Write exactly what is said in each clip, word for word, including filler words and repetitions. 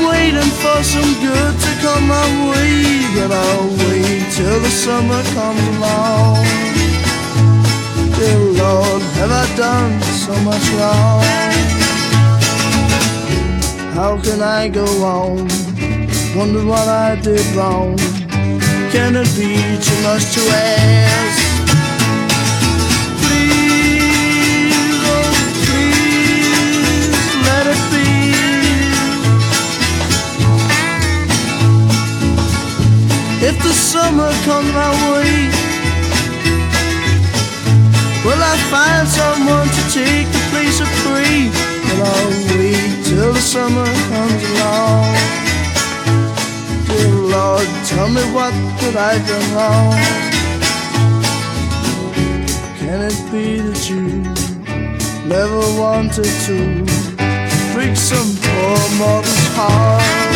waiting for some good to come my way, but I'll wait till the summer comes along. Dear Lord, have I done so much wrong? How can I go on? Wonder what I did wrong. Can it be too much to ask? Please, oh please, let it be. If the summer comes my way, will I find someone to take the place of free? But I'll wait till the summer comes along. Dear Lord, tell me what that I've done wrong. Can it be that you never wanted to break some poor mortal's heart?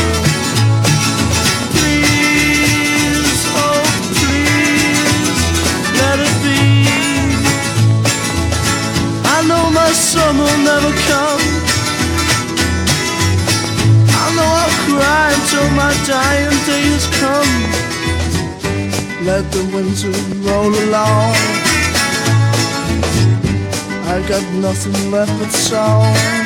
Please, oh please, let it be. I know my summer'll never come. I know I'll cry until my dying day has come. Let the winter roll along. I got nothing left but song.